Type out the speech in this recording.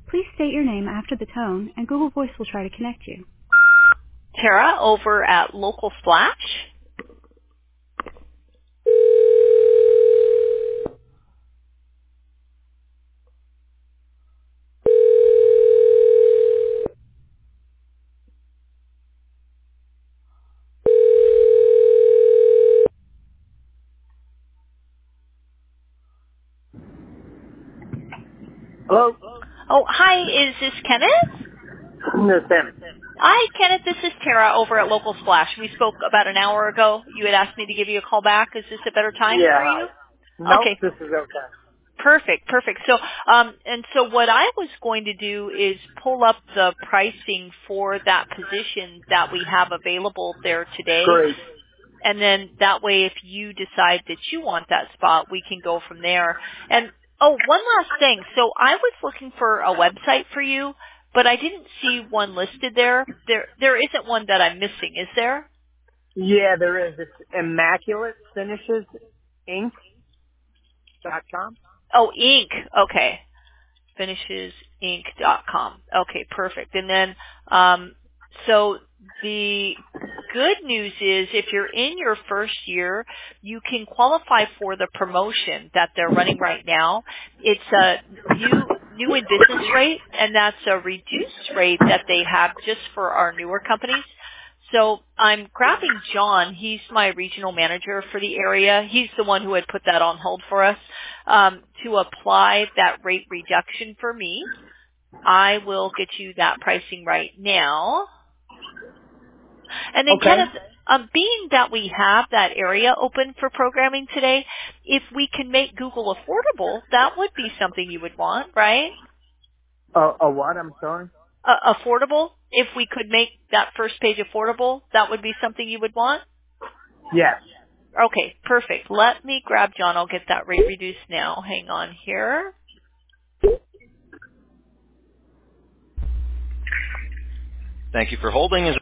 Please state your name after the tone, and Google Voice will try to connect you. Tara over at Local Splash. Hello? Oh, hi, is this Kenneth? This is Sam. Hi, Kenneth, this is Tara over at Local Splash. We spoke about an hour ago. You had asked me to give you a call back. Is this a better time Yeah, for hi. you? Nope, Okay, this is okay. perfect. So what I was going to do is pull up the pricing for that position that we have available there today. Great. And then that way, if you decide that you want that spot, we can go from there. And, oh, one last thing. So I was looking for a website for you, but I didn't see one listed there. There isn't one that I'm missing, is there? Yeah, there is. It's ImmaculateFinishesInc.com. Oh, Inc. Okay. finishesinc.com. Okay, perfect. And then, so the good news is if you're in your first year, you can qualify for the promotion that they're running right now. It's a new in business rate, and that's a reduced rate that they have just for our newer companies. So I'm grabbing John. He's my regional manager for the area. He's the one who had put that on hold for us to apply that rate reduction for me. I will get you that pricing right now. And then Okay. Kenneth, being that we have that area open for programming today, if we can make Google affordable, that would be something you would want, right? A what? I'm sorry? Affordable? If we could make that first page affordable, that would be something you would want? Yes. Okay, perfect. Let me grab John. I'll get that rate reduced now. Hang on here. Thank you for holding.